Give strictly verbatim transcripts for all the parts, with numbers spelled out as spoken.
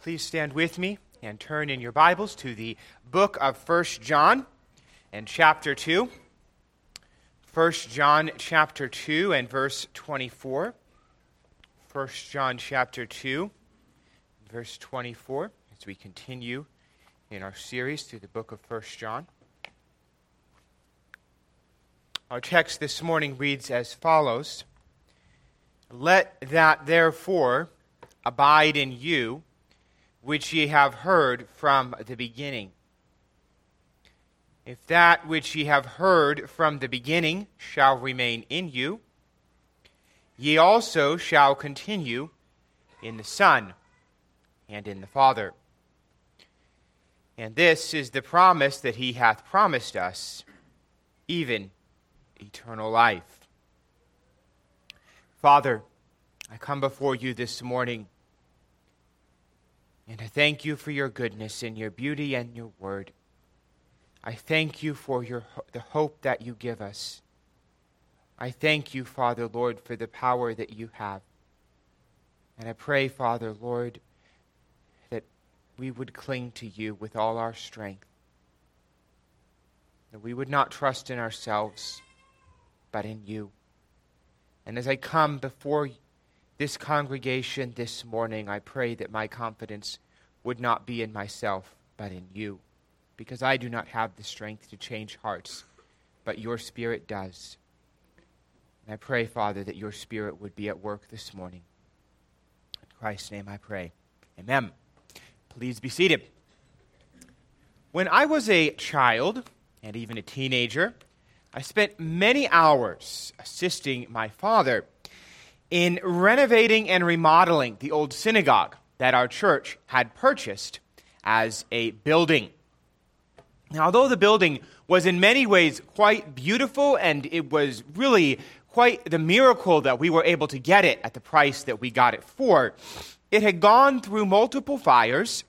please stand with me and turn in your Bibles to the book of First John and chapter two. First John chapter two and verse twenty-four. First John chapter two, verse twenty-four, as we continue in our series through the book of First John. Our text this morning reads as follows: "Let that therefore abide in you, which ye have heard from the beginning. If that which ye have heard from the beginning shall remain in you, ye also shall continue in the Son and in the Father. And this is the promise that he hath promised us, even eternal life." Father, I come before you this morning, and I thank you for your goodness and your beauty and your word. I thank you for your the hope that you give us. I thank you, Father, Lord, for the power that you have. And I pray, Father, Lord, that we would cling to you with all our strength, that we would not trust in ourselves, but in you. And as I come before this congregation this morning, I pray that my confidence would not be in myself, but in you, because I do not have the strength to change hearts, but your Spirit does. And I pray, Father, that your Spirit would be at work this morning. In Christ's name I pray. Amen. Please be seated. When I was a child, and even a teenager, I spent many hours assisting my father in renovating and remodeling the old synagogue that our church had purchased as a building. Now, although the building was in many ways quite beautiful, and it was really quite the miracle that we were able to get it at the price that we got it for, it had gone through multiple fires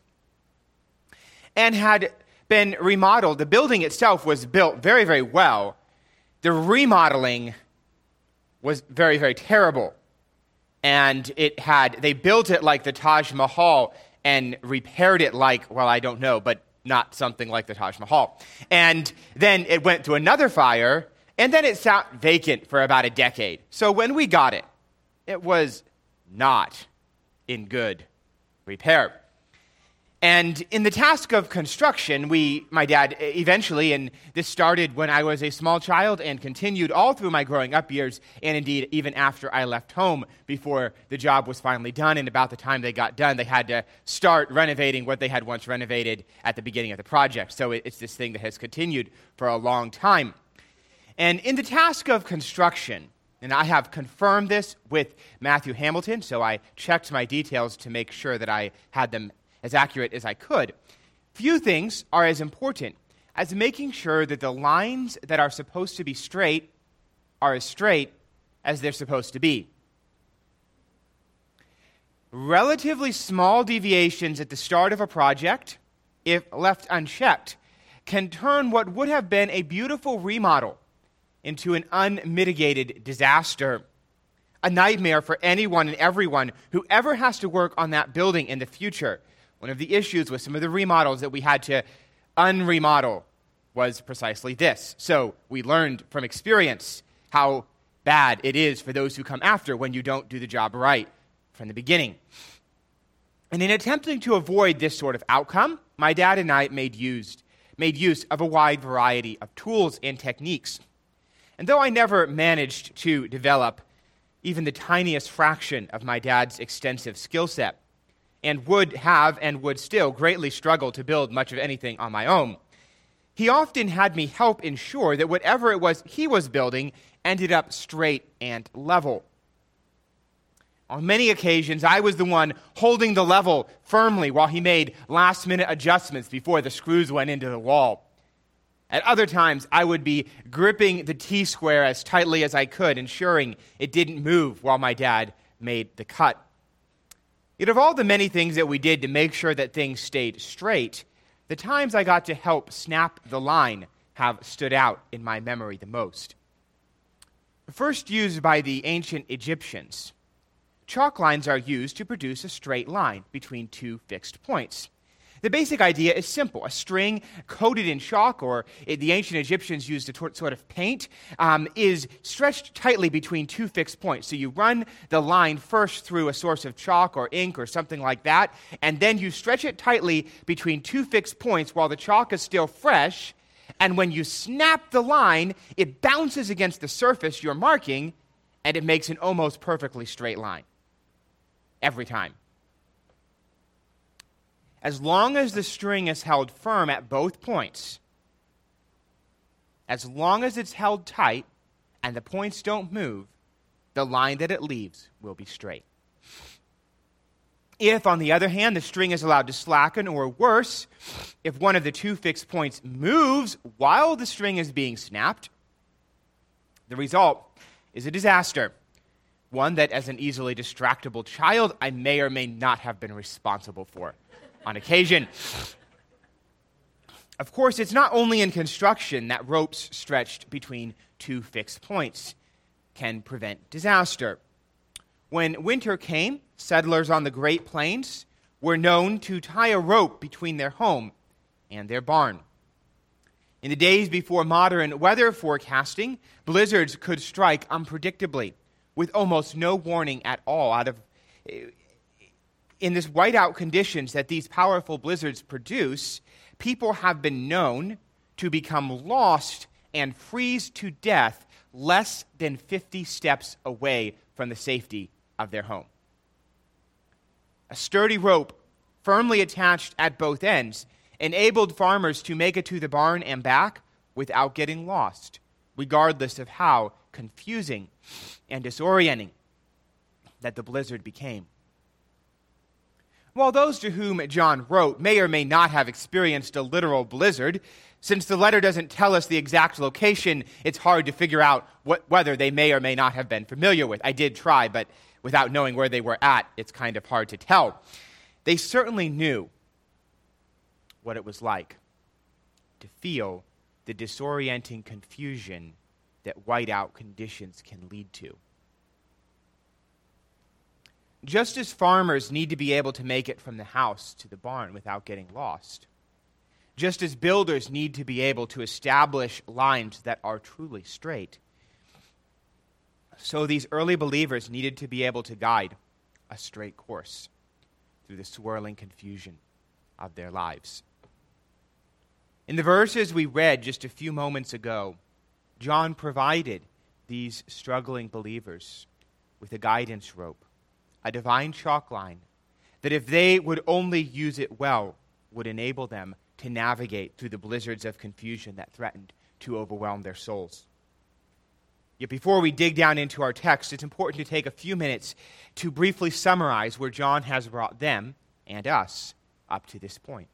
and had been remodeled. The building itself was built very, very well. The remodeling was very, very terrible. And it had, they built it like the Taj Mahal and repaired it like, well, I don't know, but not something like the Taj Mahal. And then it went through another fire, and then it sat vacant for about a decade. So when we got it, it was not in good repair. And in the task of construction, we, my dad, eventually, and this started when I was a small child and continued all through my growing up years, and indeed even after I left home before the job was finally done, and about the time they got done, they had to start renovating what they had once renovated at the beginning of the project. So it's this thing that has continued for a long time. And in the task of construction, and I have confirmed this with Matthew Hamilton, so I checked my details to make sure that I had them as accurate as I could. Few things are as important as making sure that the lines that are supposed to be straight are as straight as they're supposed to be. Relatively small deviations at the start of a project, if left unchecked, can turn what would have been a beautiful remodel into an unmitigated disaster. A nightmare for anyone and everyone who ever has to work on that building in the future. One of the issues with some of the remodels that we had to unremodel was precisely this. So we learned from experience how bad it is for those who come after when you don't do the job right from the beginning. And in attempting to avoid this sort of outcome, my dad and I made use, made use of a wide variety of tools and techniques. And though I never managed to develop even the tiniest fraction of my dad's extensive skill set, and would have and would still greatly struggle to build much of anything on my own, he often had me help ensure that whatever it was he was building ended up straight and level. On many occasions, I was the one holding the level firmly while he made last-minute adjustments before the screws went into the wall. At other times, I would be gripping the T-square as tightly as I could, ensuring it didn't move while my dad made the cut. Yet of all the many things that we did to make sure that things stayed straight, the times I got to help snap the line have stood out in my memory the most. First used by the ancient Egyptians chalk lines are used to produce a straight line between two fixed points. The basic idea is simple. A string coated in chalk, or the ancient Egyptians used a tor- sort of paint, um, is stretched tightly between two fixed points. So you run the line first through a source of chalk or ink or something like that, and then you stretch it tightly between two fixed points while the chalk is still fresh, and when you snap the line, it bounces against the surface you're marking, and it makes an almost perfectly straight line. Every time. As long as the string is held firm at both points, as long as it's held tight and the points don't move, the line that it leaves will be straight. If, on the other hand, the string is allowed to slacken, or worse, if one of the two fixed points moves while the string is being snapped, the result is a disaster. One that, as an easily distractible child, I may or may not have been responsible for on occasion. Of course, it's not only in construction that ropes stretched between two fixed points can prevent disaster. When winter came, settlers on the Great Plains were known to tie a rope between their home and their barn. In the days before modern weather forecasting, blizzards could strike unpredictably, with almost no warning at all. Out of In this whiteout conditions that these powerful blizzards produce, people have been known to become lost and freeze to death less than fifty steps away from the safety of their home. A sturdy rope, firmly attached at both ends, enabled farmers to make it to the barn and back without getting lost, regardless of how confusing and disorienting that the blizzard became. While those to whom John wrote may or may not have experienced a literal blizzard, since the letter doesn't tell us the exact location, it's hard to figure out what weather they may or may not have been familiar with. I did try, but without knowing where they were at, it's kind of hard to tell. They certainly knew what it was like to feel the disorienting confusion that whiteout conditions can lead to. Just as farmers need to be able to make it from the house to the barn without getting lost, just as builders need to be able to establish lines that are truly straight, so these early believers needed to be able to guide a straight course through the swirling confusion of their lives. In the verses we read just a few moments ago, John provided these struggling believers with a guidance rope, a divine chalk line, that if they would only use it well, would enable them to navigate through the blizzards of confusion that threatened to overwhelm their souls. Yet before we dig down into our text, it's important to take a few minutes to briefly summarize where John has brought them and us up to this point.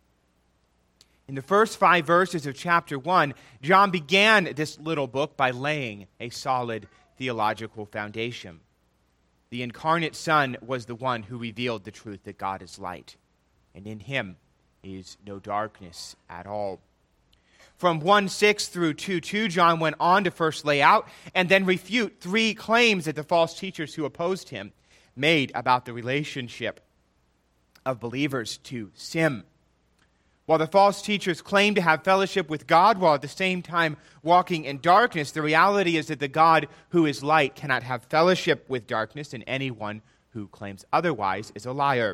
In the first five verses of chapter one, John began this little book by laying a solid theological foundation. The incarnate Son was the one who revealed the truth that God is light, and in him is no darkness at all. From one six through two two, John went on to first lay out and then refute three claims that the false teachers who opposed him made about the relationship of believers to sin. While the false teachers claim to have fellowship with God while at the same time walking in darkness, the reality is that the God who is light cannot have fellowship with darkness, and anyone who claims otherwise is a liar.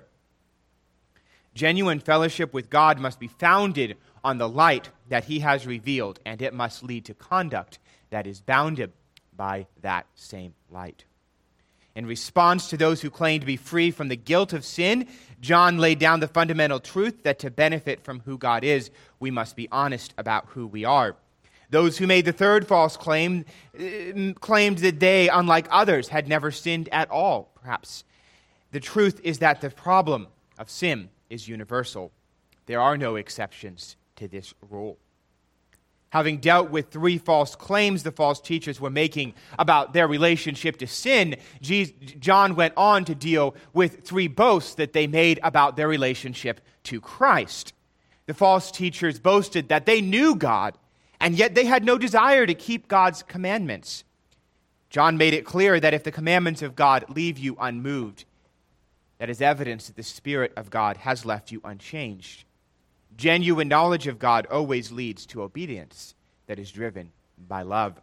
Genuine fellowship with God must be founded on the light that he has revealed, and it must lead to conduct that is bounded by that same light. In response to those who claim to be free from the guilt of sin, John laid down the fundamental truth that to benefit from who God is, we must be honest about who we are. Those who made the third false claim uh, claimed that they, unlike others, had never sinned at all, perhaps. The truth is that the problem of sin is universal. There are no exceptions to this rule. Having dealt with three false claims the false teachers were making about their relationship to sin, John went on to deal with three boasts that they made about their relationship to Christ. The false teachers boasted that they knew God, and yet they had no desire to keep God's commandments. John made it clear that if the commandments of God leave you unmoved, that is evidence that the Spirit of God has left you unchanged. Genuine knowledge of God always leads to obedience that is driven by love.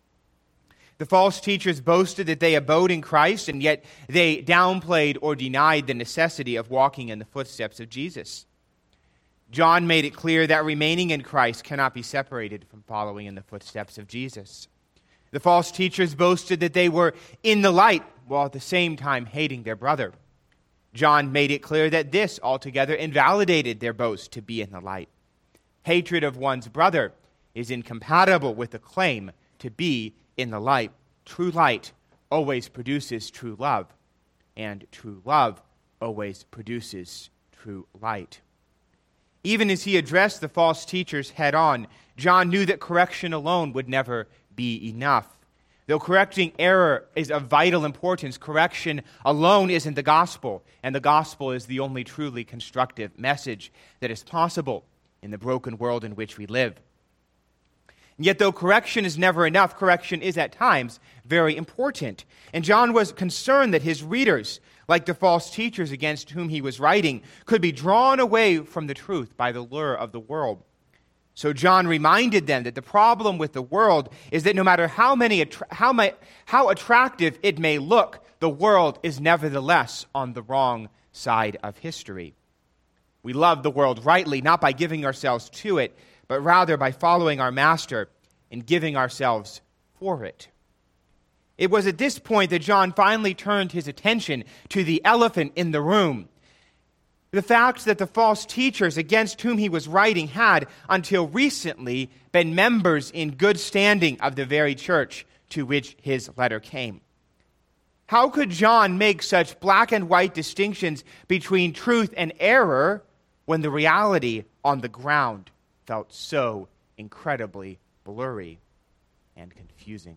The false teachers boasted that they abode in Christ, and yet they downplayed or denied the necessity of walking in the footsteps of Jesus. John made it clear that remaining in Christ cannot be separated from following in the footsteps of Jesus. The false teachers boasted that they were in the light, while at the same time hating their brother. John made it clear that this altogether invalidated their boast to be in the light. Hatred of one's brother is incompatible with the claim to be in the light. True light always produces true love, and true love always produces true light. Even as he addressed the false teachers head on, John knew that correction alone would never be enough. Though correcting error is of vital importance, correction alone isn't the gospel, and the gospel is the only truly constructive message that is possible in the broken world in which we live. And yet, though correction is never enough, correction is at times very important. And John was concerned that his readers, like the false teachers against whom he was writing, could be drawn away from the truth by the lure of the world. So John reminded them that the problem with the world is that no matter how many how my, how attractive it may look, the world is nevertheless on the wrong side of history. We love the world rightly, not by giving ourselves to it, but rather by following our master and giving ourselves for it. It was at this point that John finally turned his attention to the elephant in the room. The fact that the false teachers against whom he was writing had, until recently, been members in good standing of the very church to which his letter came. How could John make such black and white distinctions between truth and error when the reality on the ground felt so incredibly blurry and confusing?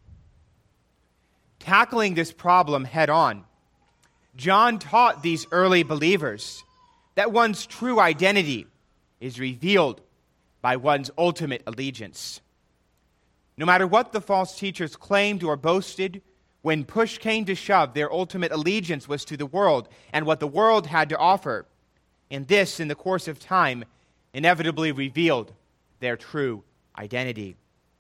Tackling this problem head on, John taught these early believers that one's true identity is revealed by one's ultimate allegiance. No matter what the false teachers claimed or boasted, when push came to shove, their ultimate allegiance was to the world and what the world had to offer. And this, in the course of time, inevitably revealed their true identity.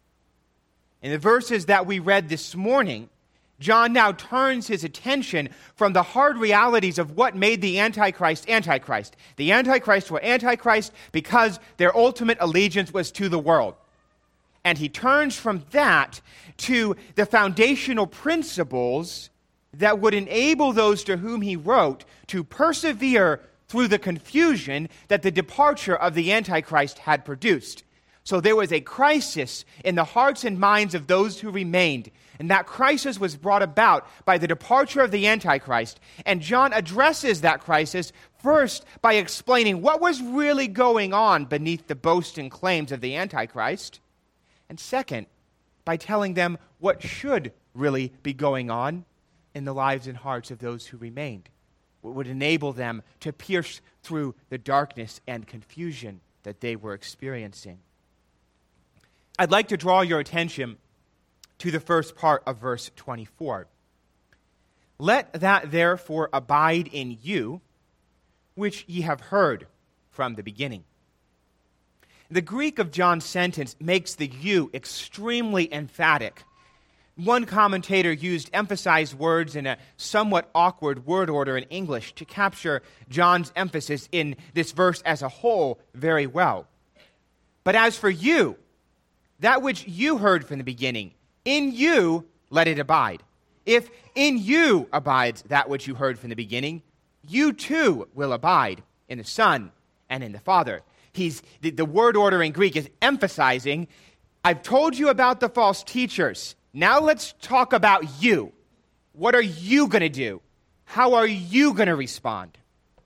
In the verses that we read this morning, John now turns his attention from the hard realities of what made the Antichrist Antichrist. The Antichrist were Antichrist because their ultimate allegiance was to the world. And he turns from that to the foundational principles that would enable those to whom he wrote to persevere through the confusion that the departure of the Antichrist had produced. So there was a crisis in the hearts and minds of those who remained, and that crisis was brought about by the departure of the Antichrist. And John addresses that crisis first by explaining what was really going on beneath the boasting claims of the Antichrist, and second, by telling them what should really be going on in the lives and hearts of those who remained, what would enable them to pierce through the darkness and confusion that they were experiencing. I'd like to draw your attention to the first part of verse twenty-four. Let that therefore abide in you, which ye have heard from the beginning. The Greek of John's sentence makes the you extremely emphatic. One commentator used emphasized words in a somewhat awkward word order in English to capture John's emphasis in this verse as a whole very well. But as for you, that which you heard from the beginning, in you let it abide. If in you abides that which you heard from the beginning, you too will abide in the Son and in the Father. He's the, the word order in Greek is emphasizing, I've told you about the false teachers. Now let's talk about you. What are you going to do? How are you going to respond?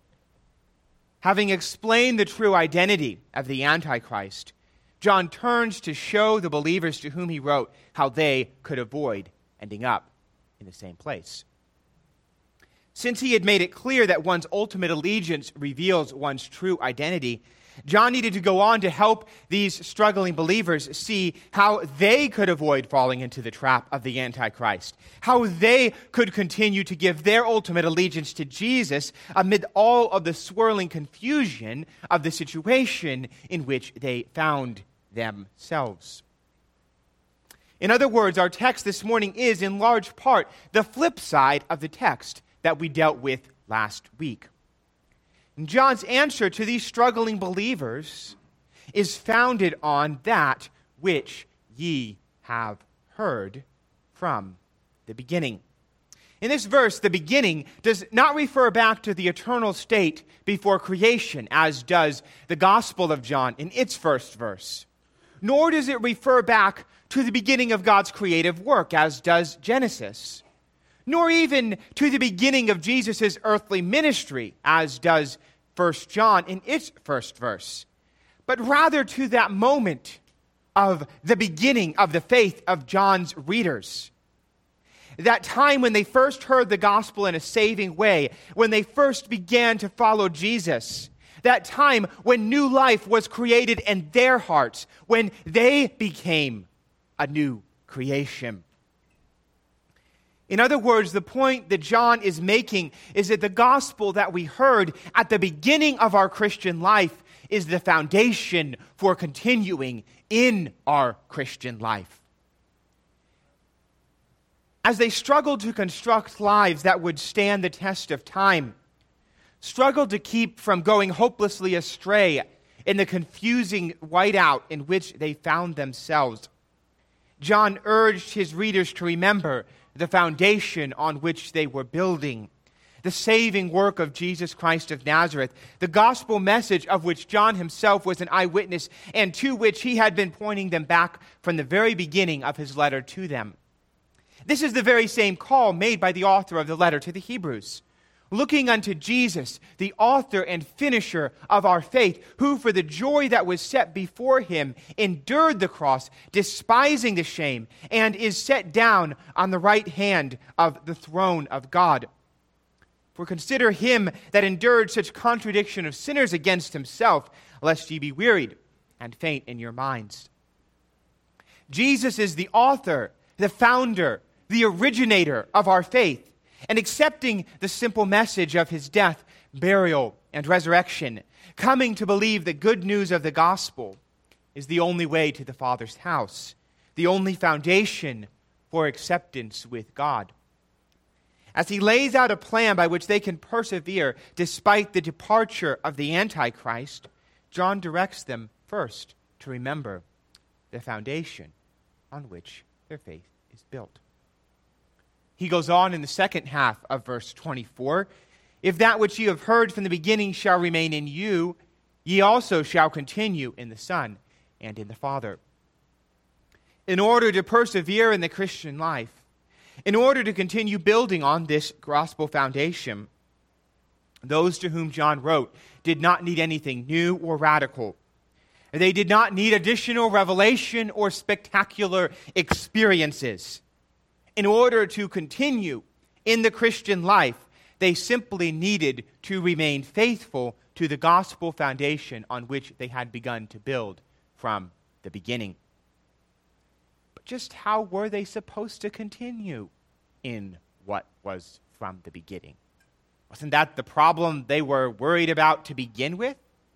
Having explained the true identity of the Antichrist, John turns to show the believers to whom he wrote how they could avoid ending up in the same place. Since he had made it clear that one's ultimate allegiance reveals one's true identity, John needed to go on to help these struggling believers see how they could avoid falling into the trap of the Antichrist, how they could continue to give their ultimate allegiance to Jesus amid all of the swirling confusion of the situation in which they found themselves. In other words, our text this morning is, in large part, the flip side of the text that we dealt with last week. And John's answer to these struggling believers is founded on that which ye have heard from the beginning. In this verse, the beginning does not refer back to the eternal state before creation, as does the Gospel of John in its first verse. Nor does it refer back to the beginning of God's creative work, as does Genesis. Nor even to the beginning of Jesus' earthly ministry, as does First John in its first verse, but rather to that moment of the beginning of the faith of John's readers. That time when they first heard the gospel in a saving way, when they first began to follow Jesus. That time when new life was created in their hearts, when they became a new creation. In other words, the point that John is making is that the gospel that we heard at the beginning of our Christian life is the foundation for continuing in our Christian life. As they struggled to construct lives that would stand the test of time, struggled to keep from going hopelessly astray in the confusing whiteout in which they found themselves, John urged his readers to remember the foundation on which they were building, the saving work of Jesus Christ of Nazareth, the gospel message of which John himself was an eyewitness and to which he had been pointing them back from the very beginning of his letter to them. This is the very same call made by the author of the letter to the Hebrews. Looking unto Jesus, the author and finisher of our faith, who for the joy that was set before him endured the cross, despising the shame, and is set down on the right hand of the throne of God. For consider him that endured such contradiction of sinners against himself, lest ye be wearied and faint in your minds. Jesus is the author, the founder, the originator of our faith. And accepting the simple message of his death, burial, and resurrection, coming to believe the good news of the gospel is the only way to the Father's house, the only foundation for acceptance with God. As he lays out a plan by which they can persevere despite the departure of the Antichrist, John directs them first to remember the foundation on which their faith is built. He goes on in the second half of verse twenty-four, if that which ye have heard from the beginning shall remain in you, ye also shall continue in the Son and in the Father. In order to persevere in the Christian life, in order to continue building on this gospel foundation, those to whom John wrote did not need anything new or radical. They did not need additional revelation or spectacular experiences. In order to continue in the Christian life, they simply needed to remain faithful to the gospel foundation on which they had begun to build from the beginning. But just how were they supposed to continue in what was from the beginning? Wasn't that the problem they were worried about to begin with?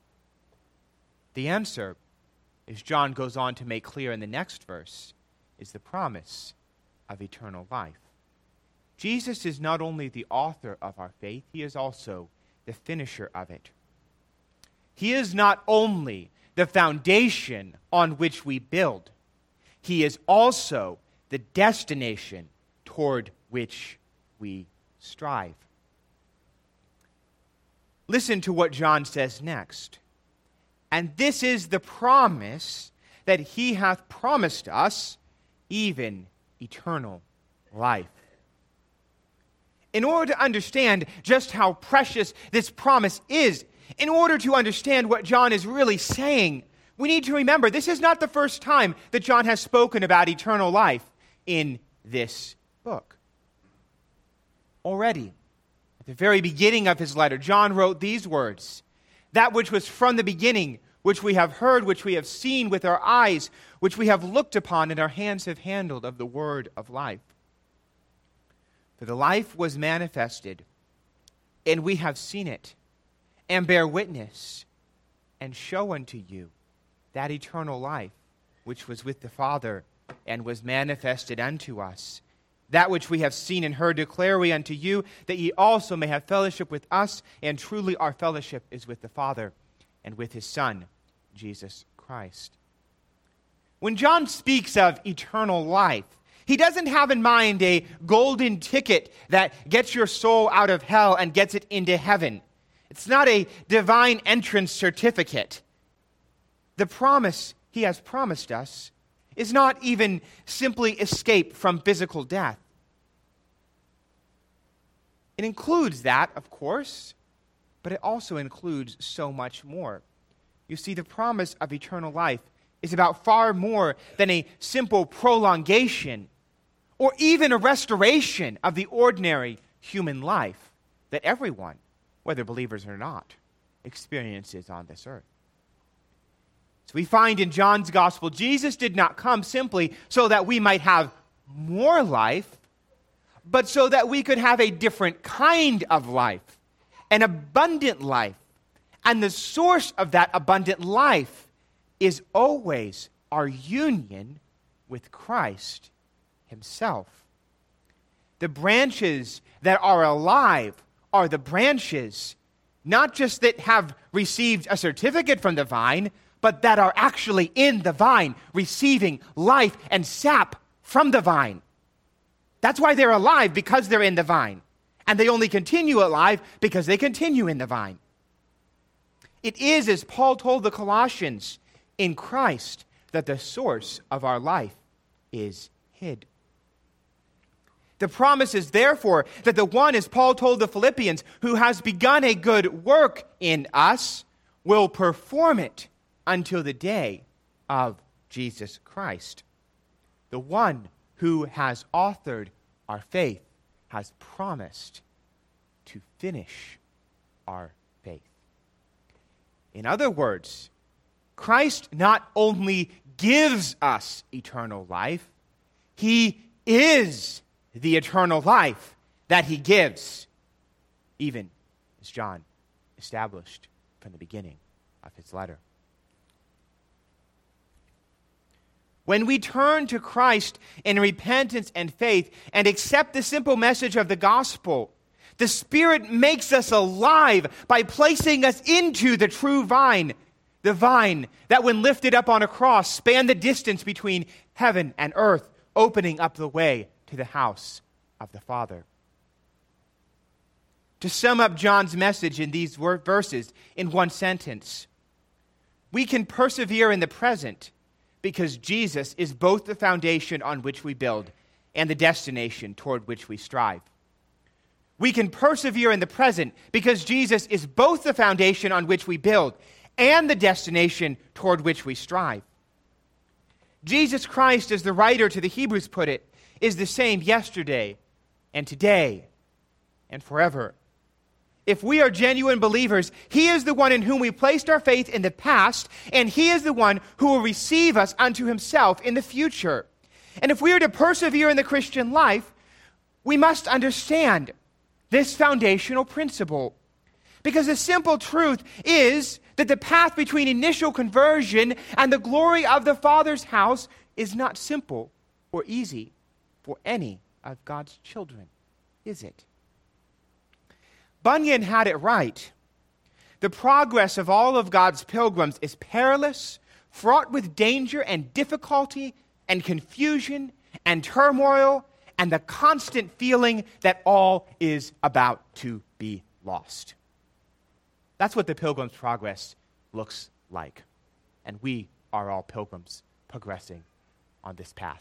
The answer, as John goes on to make clear in the next verse, is the promise of eternal life. Jesus is not only the author of our faith, he is also the finisher of it. He is not only the foundation on which we build, he is also the destination toward which we strive. Listen to what John says next. And this is the promise that he hath promised us, even eternal life. In order to understand just how precious this promise is, in order to understand what John is really saying, we need to remember this is not the first time that John has spoken about eternal life in this book. Already, at the very beginning of his letter, John wrote these words, that which was from the beginning, which we have heard, which we have seen with our eyes, which we have looked upon and our hands have handled of the word of life. For the life was manifested, and we have seen it, and bear witness, and show unto you that eternal life which was with the Father, and was manifested unto us. That which we have seen and heard declare we unto you, that ye also may have fellowship with us, and truly our fellowship is with the Father, and with his Son, Jesus Christ. When John speaks of eternal life, he doesn't have in mind a golden ticket that gets your soul out of hell and gets it into heaven. It's not a divine entrance certificate. The promise he has promised us is not even simply escape from physical death. It includes that, of course, but it also includes so much more. You see, the promise of eternal life is about far more than a simple prolongation or even a restoration of the ordinary human life that everyone, whether believers or not, experiences on this earth. So we find in John's gospel, Jesus did not come simply so that we might have more life, but so that we could have a different kind of life, an abundant life. And the source of that abundant life is always our union with Christ himself. The branches that are alive are the branches, not just that have received a certificate from the vine, but that are actually in the vine, receiving life and sap from the vine. That's why they're alive, because they're in the vine. And they only continue alive because they continue in the vine. It is, as Paul told the Colossians, in Christ that the source of our life is hid. The promise is therefore that the one, as Paul told the Philippians, who has begun a good work in us, will perform it until the day of Jesus Christ. The one who has authored our faith has promised to finish our faith. In other words, Christ not only gives us eternal life, he is the eternal life that he gives, even as John established from the beginning of his letter. When we turn to Christ in repentance and faith and accept the simple message of the gospel, the Spirit makes us alive by placing us into the true vine, the vine that when lifted up on a cross spanned the distance between heaven and earth, opening up the way to the house of the Father. To sum up John's message in these verses in one sentence, we can persevere in the present because Jesus is both the foundation on which we build and the destination toward which we strive. We can persevere in the present because Jesus is both the foundation on which we build and the destination toward which we strive. Jesus Christ, as the writer to the Hebrews put it, is the same yesterday and today and forever. If we are genuine believers, he is the one in whom we placed our faith in the past, and he is the one who will receive us unto himself in the future. And if we are to persevere in the Christian life, we must understand this foundational principle. Because the simple truth is that the path between initial conversion and the glory of the Father's house is not simple or easy for any of God's children, is it? Bunyan had it right. The progress of all of God's pilgrims is perilous, fraught with danger and difficulty and confusion and turmoil and the constant feeling that all is about to be lost. That's what the pilgrim's progress looks like. And we are all pilgrims progressing on this path.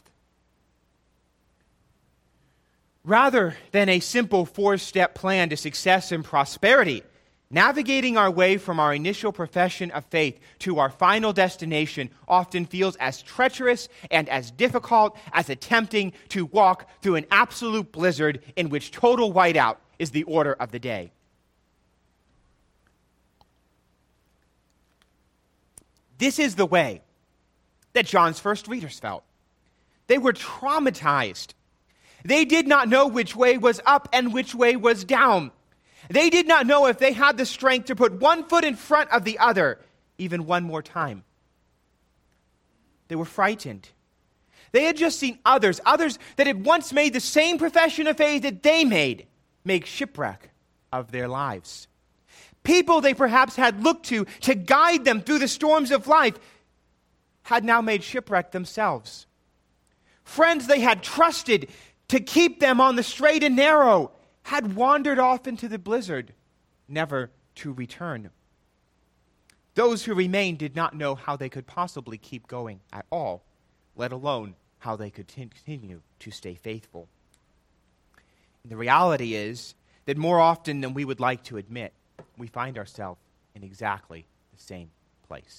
Rather than a simple four-step plan to success and prosperity, navigating our way from our initial profession of faith to our final destination often feels as treacherous and as difficult as attempting to walk through an absolute blizzard in which total whiteout is the order of the day. This is the way that John's first readers felt. They were traumatized. They did not know which way was up and which way was down. They did not know if they had the strength to put one foot in front of the other, even one more time. They were frightened. They had just seen others, others that had once made the same profession of faith that they made, make shipwreck of their lives. People they perhaps had looked to to guide them through the storms of life had now made shipwreck themselves. Friends they had trusted to keep them on the straight and narrow had wandered off into the blizzard, never to return. Those who remained did not know how they could possibly keep going at all, let alone how they could continue to stay faithful. And the reality is that more often than we would like to admit, we find ourselves in exactly the same place.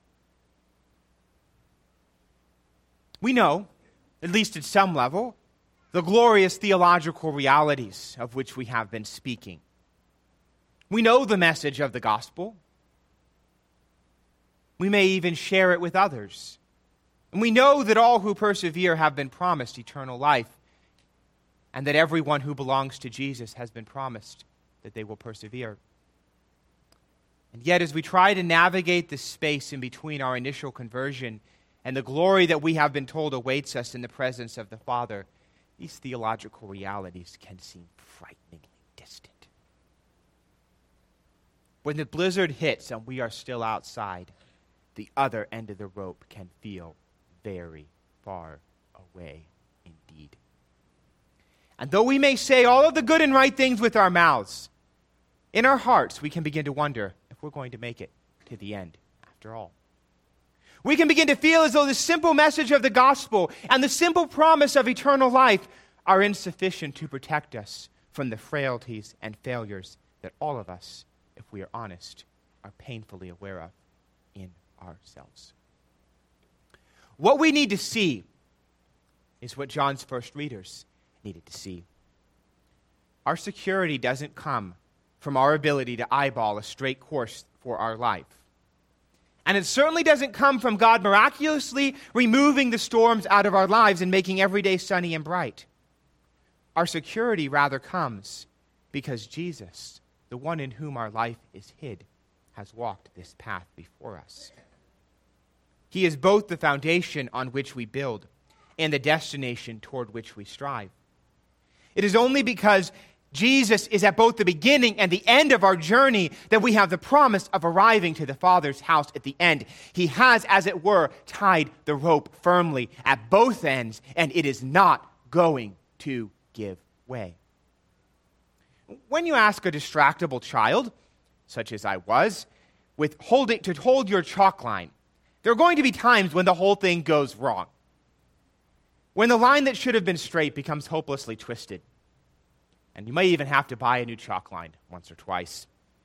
We know, at least at some level, the glorious theological realities of which we have been speaking. We know the message of the gospel. We may even share it with others. And we know that all who persevere have been promised eternal life, and that everyone who belongs to Jesus has been promised that they will persevere. And yet, as we try to navigate the space in between our initial conversion and the glory that we have been told awaits us in the presence of the Father, these theological realities can seem frighteningly distant. When the blizzard hits and we are still outside, the other end of the rope can feel very far away indeed. And though we may say all of the good and right things with our mouths, in our hearts we can begin to wonder if we're going to make it to the end after all. We can begin to feel as though the simple message of the gospel and the simple promise of eternal life are insufficient to protect us from the frailties and failures that all of us, if we are honest, are painfully aware of in ourselves. What we need to see is what John's first readers needed to see. Our security doesn't come from our ability to eyeball a straight course for our life. And it certainly doesn't come from God miraculously removing the storms out of our lives and making every day sunny and bright. Our security rather comes because Jesus, the one in whom our life is hid, has walked this path before us. He is both the foundation on which we build and the destination toward which we strive. It is only because Jesus is at both the beginning and the end of our journey that we have the promise of arriving to the Father's house at the end. He has, as it were, tied the rope firmly at both ends, and it is not going to give way. When you ask a distractible child, such as I was, with holding to hold your chalk line, there are going to be times when the whole thing goes wrong. When the line that should have been straight becomes hopelessly twisted. And you may even have to buy a new chalk line once or twice.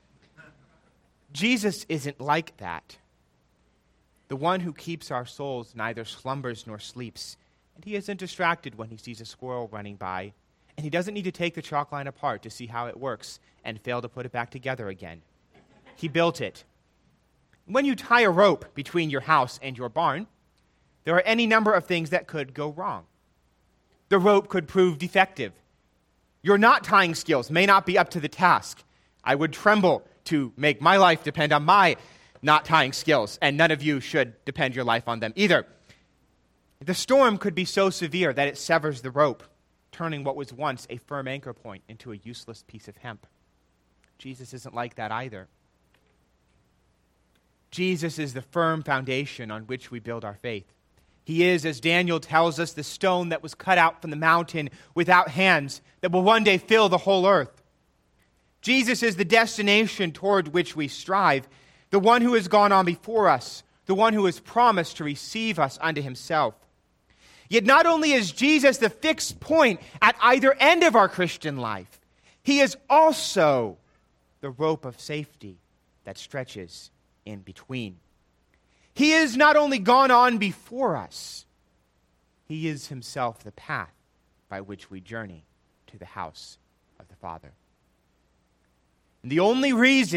Jesus isn't like that. The one who keeps our souls neither slumbers nor sleeps. And he isn't distracted when he sees a squirrel running by. And he doesn't need to take the chalk line apart to see how it works and fail to put it back together again. He built it. When you tie a rope between your house and your barn, there are any number of things that could go wrong. The rope could prove defective. Your knot tying skills may not be up to the task. I would tremble to make my life depend on my knot tying skills, and none of you should depend your life on them either. The storm could be so severe that it severs the rope, turning what was once a firm anchor point into a useless piece of hemp. Jesus isn't like that either. Jesus is the firm foundation on which we build our faith. He is, as Daniel tells us, the stone that was cut out from the mountain without hands that will one day fill the whole earth. Jesus is the destination toward which we strive, the one who has gone on before us, the one who has promised to receive us unto himself. Yet not only is Jesus the fixed point at either end of our Christian life, he is also the rope of safety that stretches in between. He is not only gone on before us, he is himself the path by which we journey to the house of the Father. And the only reason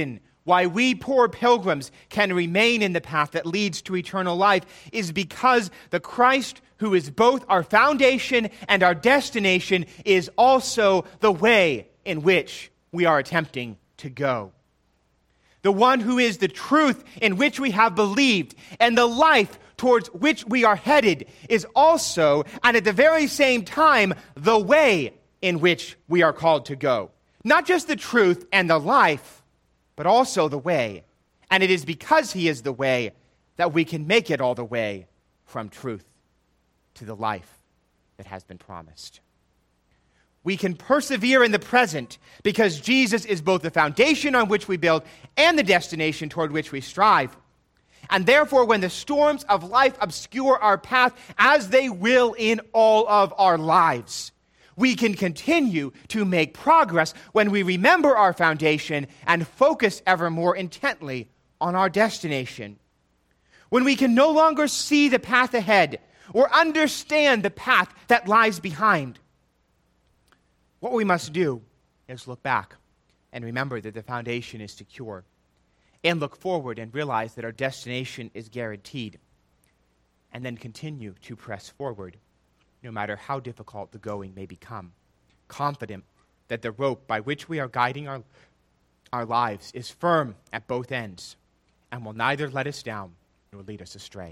why we poor pilgrims can remain in the path that leads to eternal life, is because the Christ who is both our foundation and our destination is also the way in which we are attempting to go. The one who is the truth in which we have believed and the life towards which we are headed is also, and at the very same time, the way in which we are called to go. Not just the truth and the life, but also the way. And it is because he is the way that we can make it all the way from truth to the life that has been promised. We can persevere in the present because Jesus is both the foundation on which we build and the destination toward which we strive. And therefore, when the storms of life obscure our path, as they will in all of our lives, we can continue to make progress when we remember our foundation and focus ever more intently on our destination. When we can no longer see the path ahead or understand the path that lies behind, what we must do is look back and remember that the foundation is secure, and look forward and realize that our destination is guaranteed, and then continue to press forward, no matter how difficult the going may become, confident that the rope by which we are guiding our, our lives is firm at both ends and will neither let us down nor lead us astray.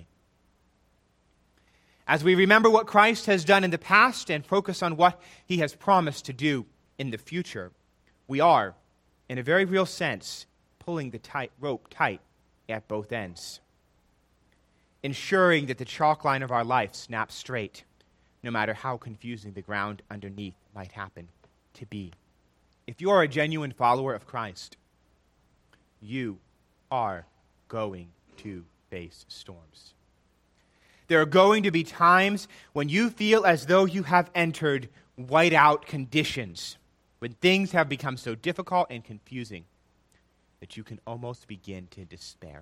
As we remember what Christ has done in the past and focus on what he has promised to do in the future, we are, in a very real sense, pulling the tight rope tight at both ends, ensuring that the chalk line of our life snaps straight, no matter how confusing the ground underneath might happen to be. If you are a genuine follower of Christ, you are going to face storms. There are going to be times when you feel as though you have entered whiteout conditions, when things have become so difficult and confusing that you can almost begin to despair.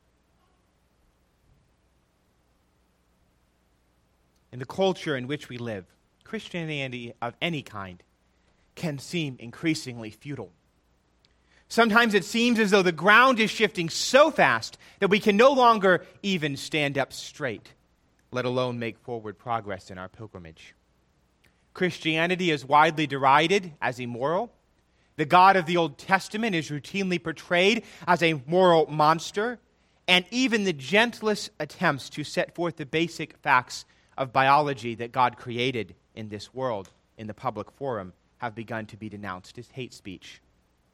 In the culture in which we live, Christianity of any kind can seem increasingly futile. Sometimes it seems as though the ground is shifting so fast that we can no longer even stand up straight, let alone make forward progress in our pilgrimage. Christianity is widely derided as immoral. The God of the Old Testament is routinely portrayed as a moral monster, and even the gentlest attempts to set forth the basic facts of biology that God created in this world in the public forum have begun to be denounced as hate speech.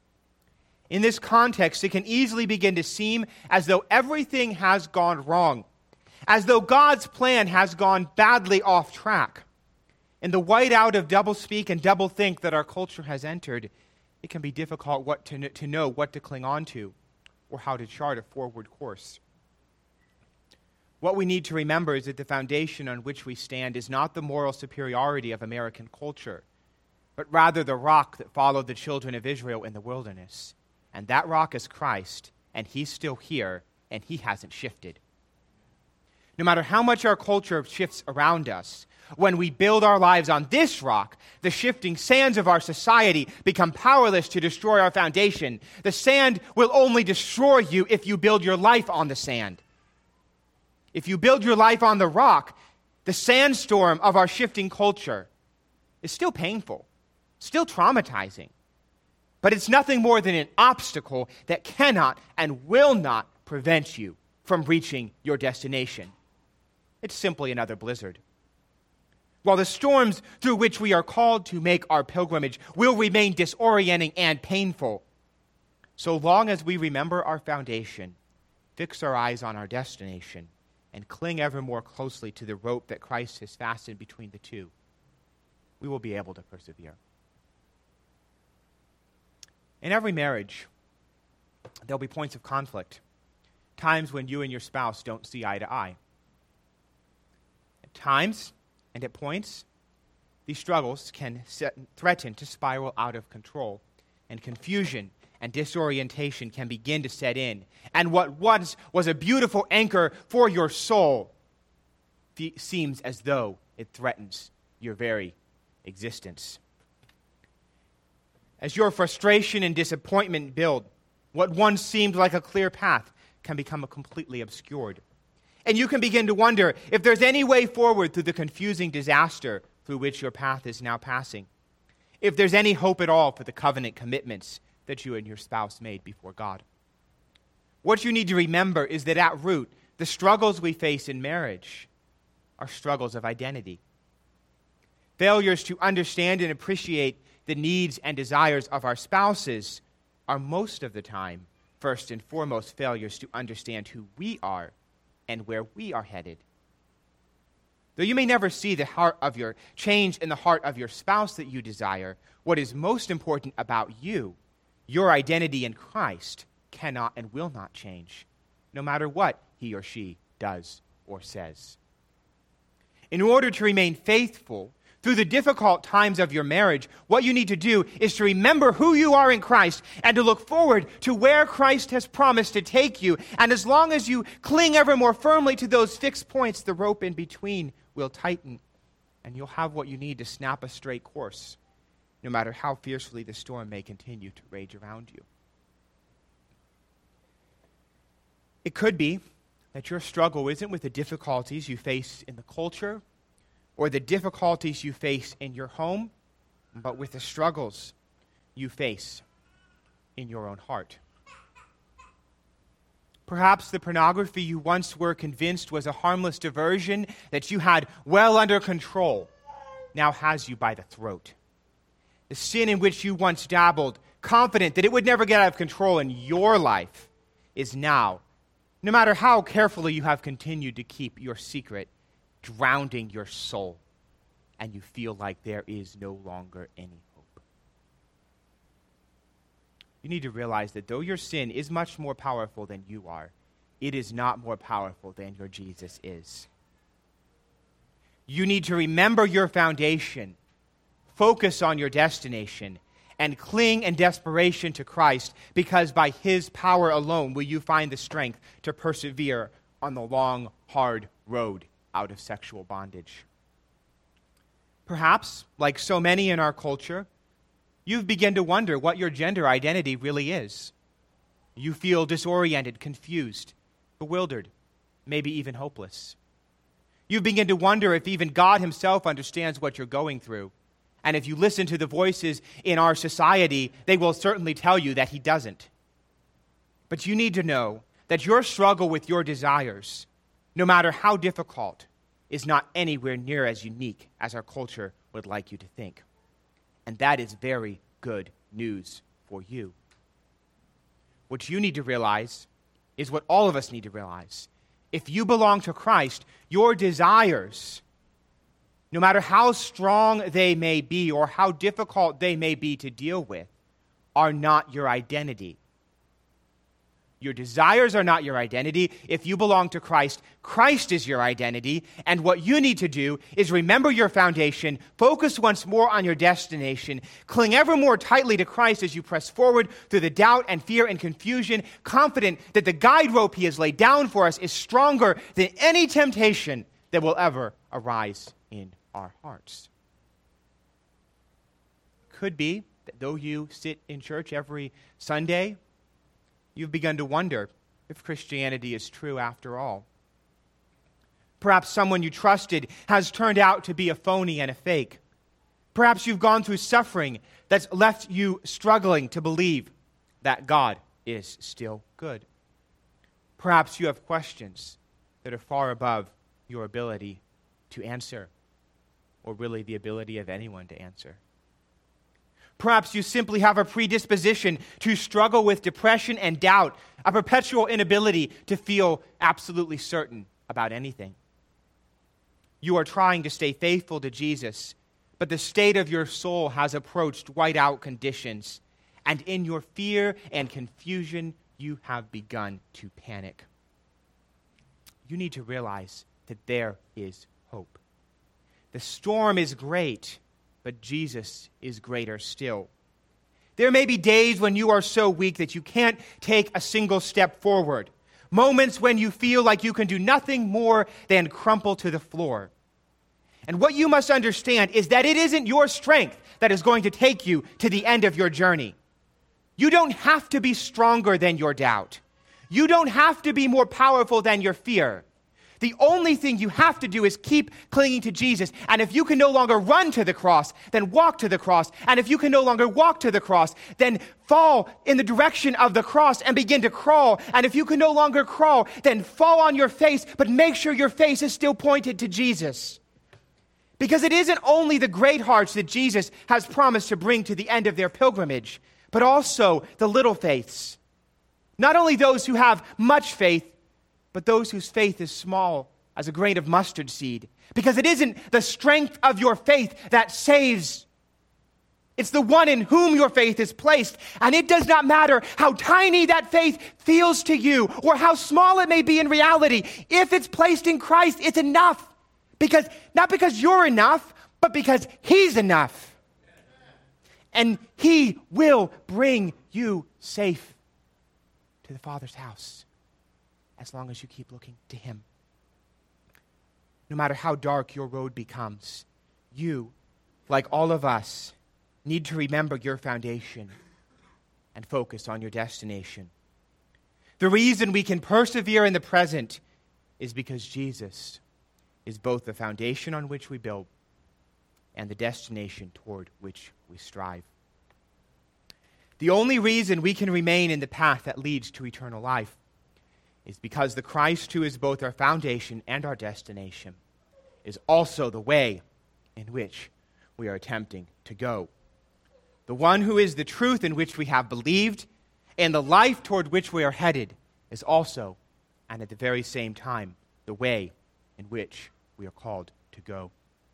In this context, it can easily begin to seem as though everything has gone wrong, as though God's plan has gone badly off track. In the whiteout of doublespeak and doublethink that our culture has entered, it can be difficult what to, to know what to cling on to or how to chart a forward course. What we need to remember is that the foundation on which we stand is not the moral superiority of American culture, but rather the rock that followed the children of Israel in the wilderness. And that rock is Christ, and he's still here, and he hasn't shifted. No matter how much our culture shifts around us, when we build our lives on this rock, the shifting sands of our society become powerless to destroy our foundation. The sand will only destroy you if you build your life on the sand. If you build your life on the rock, the sandstorm of our shifting culture is still painful, still traumatizing, but it's nothing more than an obstacle that cannot and will not prevent you from reaching your destination. It's simply another blizzard. While the storms through which we are called to make our pilgrimage will remain disorienting and painful, so long as we remember our foundation, fix our eyes on our destination, and cling ever more closely to the rope that Christ has fastened between the two, we will be able to persevere. In every marriage, there'll be points of conflict, times when you and your spouse don't see eye to eye. At times, and at points, these struggles can set, threaten to spiral out of control, and confusion and disorientation can begin to set in. And what once was a beautiful anchor for your soul fe- seems as though it threatens your very existence. As your frustration and disappointment build, What once seemed like a clear path can become completely obscured. And you can begin to wonder if there's any way forward through the confusing disaster through which your path is now passing. If there's any hope at all for the covenant commitments that you and your spouse made before God. What you need to remember is that at root, the struggles we face in marriage are struggles of identity. Failures to understand and appreciate the needs and desires of our spouses are most of the time, first and foremost, failures to understand who we are and where we are headed. Though you may never see the heart of your change in the heart of your spouse that you desire, what is most important about you, your identity in Christ, cannot and will not change, no matter what he or she does or says. In order to remain faithful through the difficult times of your marriage, what you need to do is to remember who you are in Christ and to look forward to where Christ has promised to take you. And as long as you cling ever more firmly to those fixed points, the rope in between will tighten, and you'll have what you need to snap a straight course, no matter how fiercely the storm may continue to rage around you. It could be that your struggle isn't with the difficulties you face in the culture or the difficulties you face in your home, but with the struggles you face in your own heart. Perhaps the pornography you once were convinced was a harmless diversion that you had well under control now has you by the throat. The sin in which you once dabbled, confident that it would never get out of control in your life, is now, no matter how carefully you have continued to keep your secret, drowning your soul, and you feel like there is no longer any hope. You need to realize that though your sin is much more powerful than you are, it is not more powerful than your Jesus is. You need to remember your foundation, focus on your destination, and cling in desperation to Christ, because by his power alone will you find the strength to persevere on the long, hard road out of sexual bondage. Perhaps, like so many in our culture, you've begun to wonder what your gender identity really is. You feel disoriented, confused, bewildered, maybe even hopeless. You begin to wonder if even God himself understands what you're going through. And if you listen to the voices in our society, they will certainly tell you that he doesn't. But you need to know that your struggle with your desires, no matter how difficult, is not anywhere near as unique as our culture would like you to think. And that is very good news for you. What you need to realize is what all of us need to realize. If you belong to Christ, your desires, no matter how strong they may be or how difficult they may be to deal with, are not your identity. Your desires are not your identity. If you belong to Christ, Christ is your identity. And what you need to do is remember your foundation, focus once more on your destination, cling ever more tightly to Christ as you press forward through the doubt and fear and confusion, confident that the guide rope he has laid down for us is stronger than any temptation that will ever arise in our hearts. Could be that though you sit in church every Sunday, you've begun to wonder if Christianity is true after all. Perhaps someone you trusted has turned out to be a phony and a fake. Perhaps you've gone through suffering that's left you struggling to believe that God is still good. Perhaps you have questions that are far above your ability to answer, or really the ability of anyone to answer. Perhaps you simply have a predisposition to struggle with depression and doubt, a perpetual inability to feel absolutely certain about anything. You are trying to stay faithful to Jesus, but the state of your soul has approached whiteout conditions, and in your fear and confusion, you have begun to panic. You need to realize that there is hope. The storm is great, but Jesus is greater still. There may be days when you are so weak that you can't take a single step forward. Moments when you feel like you can do nothing more than crumple to the floor. And what you must understand is that it isn't your strength that is going to take you to the end of your journey. You don't have to be stronger than your doubt. You don't have to be more powerful than your fear. The only thing you have to do is keep clinging to Jesus. And if you can no longer run to the cross, then walk to the cross. And if you can no longer walk to the cross, then fall in the direction of the cross and begin to crawl. And if you can no longer crawl, then fall on your face, but make sure your face is still pointed to Jesus. Because it isn't only the great hearts that Jesus has promised to bring to the end of their pilgrimage, but also the little faiths. Not only those who have much faith, but those whose faith is small as a grain of mustard seed. Because it isn't the strength of your faith that saves. It's the one in whom your faith is placed. And it does not matter how tiny that faith feels to you or how small it may be in reality. If it's placed in Christ, it's enough. Because not because you're enough, but because He's enough. And He will bring you safe to the Father's house, as long as you keep looking to Him. No matter how dark your road becomes, you, like all of us, need to remember your foundation and focus on your destination. The reason we can persevere in the present is because Jesus is both the foundation on which we build and the destination toward which we strive. The only reason we can remain in the path that leads to eternal life is because the Christ who is both our foundation and our destination is also the way in which we are attempting to go. The one who is the truth in which we have believed and the life toward which we are headed is also, and at the very same time, the way in which we are called to go.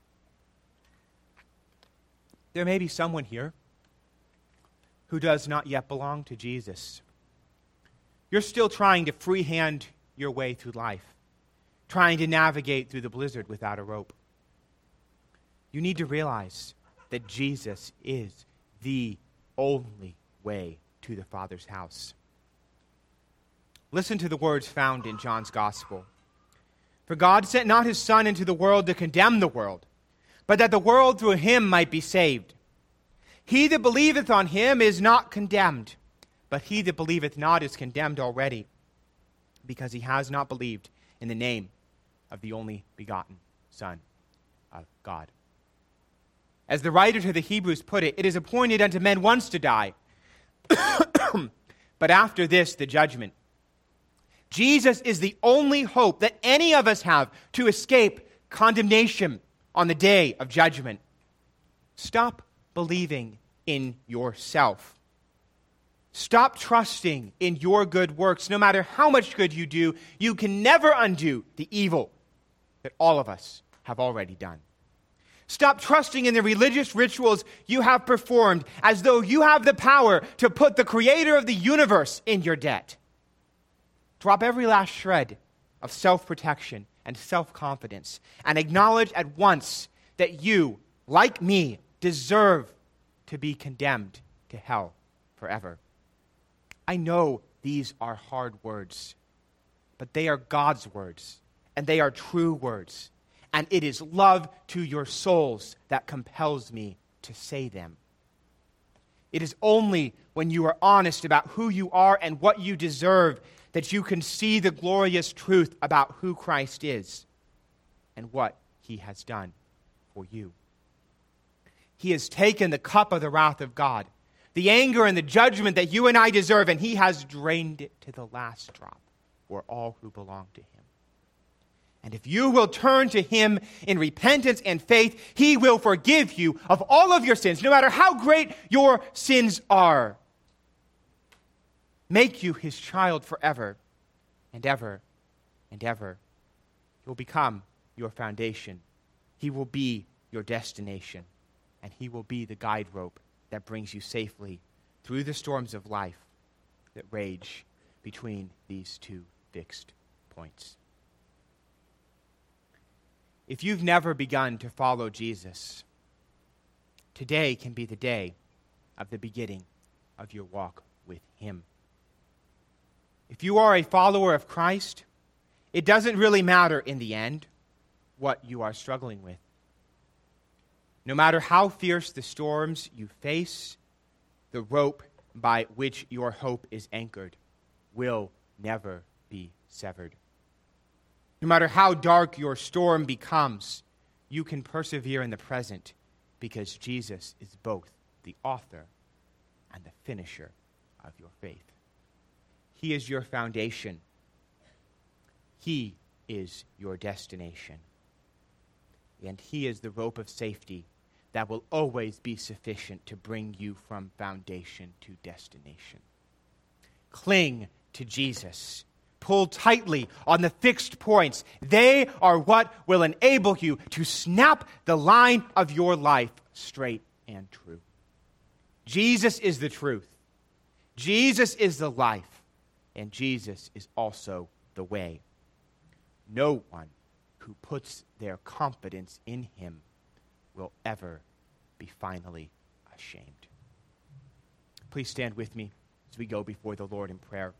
There may be someone here who does not yet belong to Jesus. You're still trying to freehand your way through life, trying to navigate through the blizzard without a rope. You need to realize that Jesus is the only way to the Father's house. Listen to the words found in John's Gospel. For God sent not His Son into the world to condemn the world, but that the world through Him might be saved. He that believeth on Him is not condemned, but he that believeth not is condemned already, because he has not believed in the name of the only begotten Son of God. As the writer to the Hebrews put it, it is appointed unto men once to die, but after this the judgment. Jesus is the only hope that any of us have to escape condemnation on the day of judgment. Stop believing in yourself. Stop trusting in your good works. No matter how much good you do, you can never undo the evil that all of us have already done. Stop trusting in the religious rituals you have performed as though you have the power to put the creator of the universe in your debt. Drop every last shred of self-protection and self-confidence and acknowledge at once that you, like me, deserve to be condemned to hell forever. I know these are hard words, but they are God's words, and they are true words, and it is love to your souls that compels me to say them. It is only when you are honest about who you are and what you deserve that you can see the glorious truth about who Christ is and what He has done for you. He has taken the cup of the wrath of God, the anger and the judgment that you and I deserve, and He has drained it to the last drop for all who belong to Him. And if you will turn to Him in repentance and faith, He will forgive you of all of your sins, no matter how great your sins are. Make you His child forever and ever and ever. He will become your foundation. He will be your destination. And He will be the guide rope that brings you safely through the storms of life that rage between these two fixed points. If you've never begun to follow Jesus, today can be the day of the beginning of your walk with Him. If you are a follower of Christ, it doesn't really matter in the end what you are struggling with. No matter how fierce the storms you face, the rope by which your hope is anchored will never be severed. No matter how dark your storm becomes, you can persevere in the present because Jesus is both the author and the finisher of your faith. He is your foundation. He is your destination. And He is the rope of safety that will always be sufficient to bring you from foundation to destination. Cling to Jesus. Pull tightly on the fixed points. They are what will enable you to snap the line of your life straight and true. Jesus is the truth. Jesus is the life. And Jesus is also the way. No one who puts their confidence in Him will ever be finally ashamed. Please stand with me as we go before the Lord in prayer.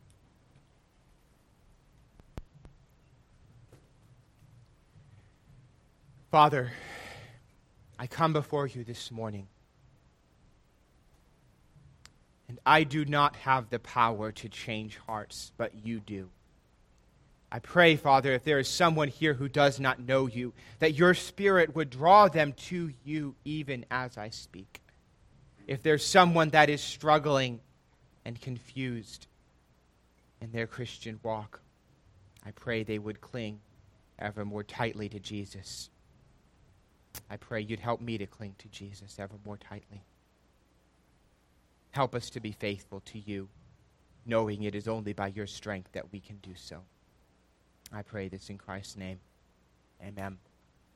Father, I come before you this morning, and I do not have the power to change hearts, but you do. I pray, Father, if there is someone here who does not know you, that your Spirit would draw them to you even as I speak. If there's someone that is struggling and confused in their Christian walk, I pray they would cling ever more tightly to Jesus. I pray you'd help me to cling to Jesus ever more tightly. Help us to be faithful to you, knowing it is only by your strength that we can do so. I pray this in Christ's name. Amen.